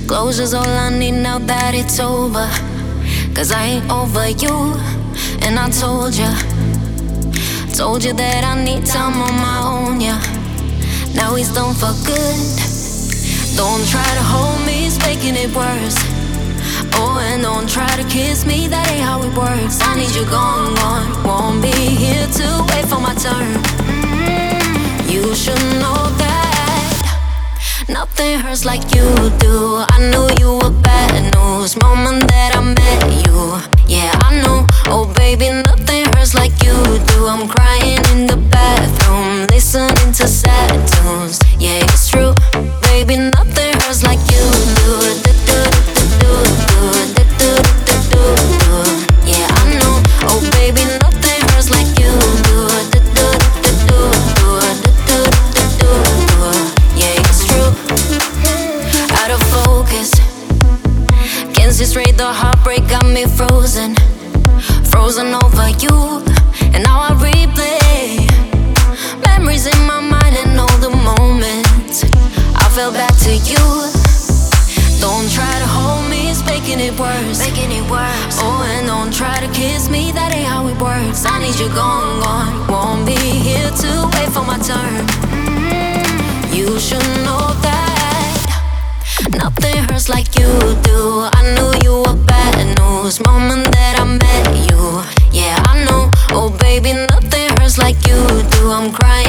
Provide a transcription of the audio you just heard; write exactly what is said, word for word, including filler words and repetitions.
Closure's all I need now that it's over. Cause I ain't over you, and I told ya, told you that I need time on my own, yeah. Now he's done for good. Don't try to hold me, it's making it worse. Oh, and don't try to kiss me, that ain't how it works. I need you gone, gone. Won't be here to wait for my turn. You should know that nothing hurts like you do. I knew you were bad news moment that I met you. Yeah, I know. Oh baby, nothing hurts like you do. I'm crying in the bathroom, listening to sad tunes. Yeah, it's true. Baby, nothing hurts like you do. Yeah, I know. Oh baby, nothing hurts like you do. Yeah, it's true. Out of focus, can't see straight, the heartbreak got me frozen. Frozen over you, and now I replay memories in my mind and all the moments I fell back to you. Don't try to hold me, it's making it worse, making it worse. Oh, and don't try to kiss me, that ain't how it works. I need you gone, gone. Won't be here to wait for my turn. You should know that nothing hurts like you do. I knew you were bad news moment that I met you. Yeah, I know. Oh baby, nothing hurts like you do. I'm crying